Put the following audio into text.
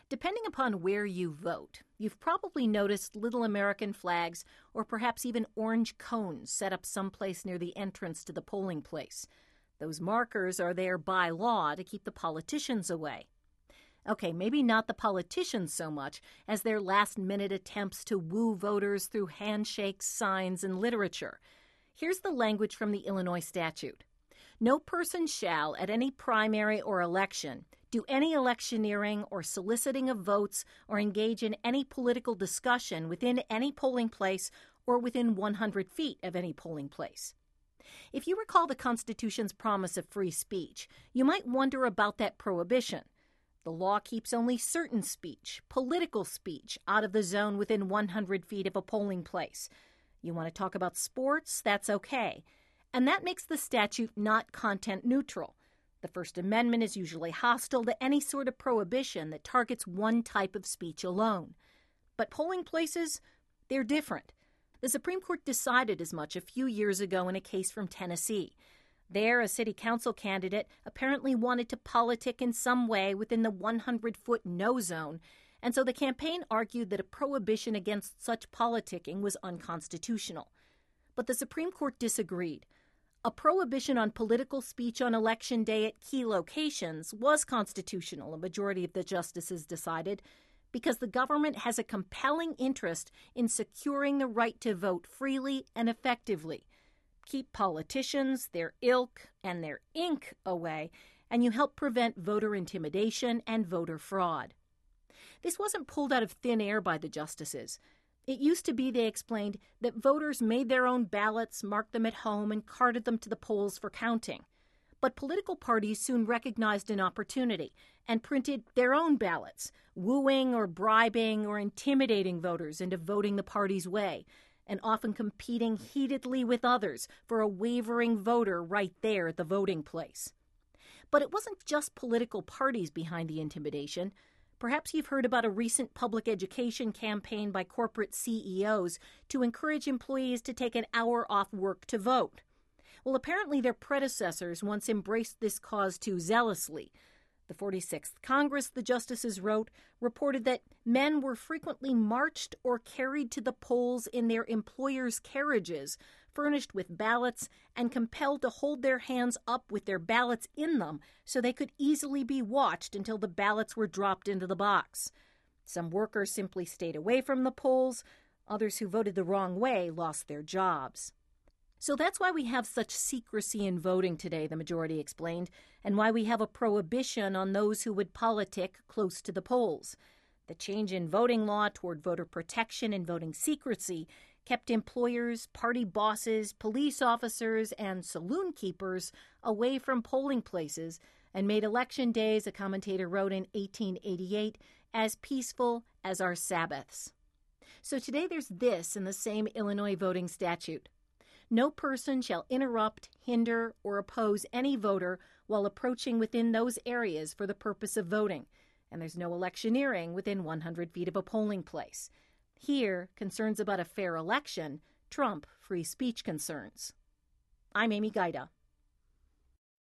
Depending upon where you vote, you've probably noticed little American flags or perhaps even orange cones set up someplace near the entrance to the polling place. Those markers are there by law to keep the politicians away. Okay, maybe not the politicians so much as their last-minute attempts to woo voters through handshakes, signs, and literature. Here's the language from the Illinois statute. No person shall, at any primary or election, do any electioneering or soliciting of votes or engage in any political discussion within any polling place or within 100 feet of any polling place. If you recall the Constitution's promise of free speech, you might wonder about that prohibition. The law keeps only certain speech, political speech, out of the zone within 100 feet of a polling place. You want to talk about sports? That's okay. And that makes the statute not content neutral. The First Amendment is usually hostile to any sort of prohibition that targets one type of speech alone. But polling places, they're different. The Supreme Court decided as much a few years ago in a case from Tennessee. There, a city council candidate apparently wanted to politic in some way within the 100-foot no zone, and so the campaign argued that a prohibition against such politicking was unconstitutional. But the Supreme Court disagreed. A prohibition on political speech on Election Day at key locations was constitutional, a majority of the justices decided, because the government has a compelling interest in securing the right to vote freely and effectively. Keep politicians, their ilk, and their ink away, and you help prevent voter intimidation and voter fraud. This wasn't pulled out of thin air by the justices. It used to be, they explained, that voters made their own ballots, marked them at home, and carted them to the polls for counting. But political parties soon recognized an opportunity and printed their own ballots, wooing or bribing or intimidating voters into voting the party's way, and often competing heatedly with others for a wavering voter right there at the voting place. But it wasn't just political parties behind the intimidation. Perhaps you've heard about a recent public education campaign by corporate CEOs to encourage employees to take an hour off work to vote. Well, apparently their predecessors once embraced this cause too zealously. The 46th Congress, the justices wrote, reported that men were frequently marched or carried to the polls in their employers' carriages, furnished with ballots, and compelled to hold their hands up with their ballots in them so they could easily be watched until the ballots were dropped into the box. Some workers simply stayed away from the polls. Others who voted the wrong way lost their jobs. So that's why we have such secrecy in voting today, the majority explained, and why we have a prohibition on those who would politic close to the polls. The change in voting law toward voter protection and voting secrecy kept employers, party bosses, police officers, and saloon keepers away from polling places and made election days, a commentator wrote in 1888, as peaceful as our Sabbaths. So today there's this in the same Illinois voting statute. No person shall interrupt, hinder, or oppose any voter while approaching within those areas for the purpose of voting, and there's no electioneering within 100 feet of a polling place. Here, concerns about a fair election trump free speech concerns. I'm Amy Gaida.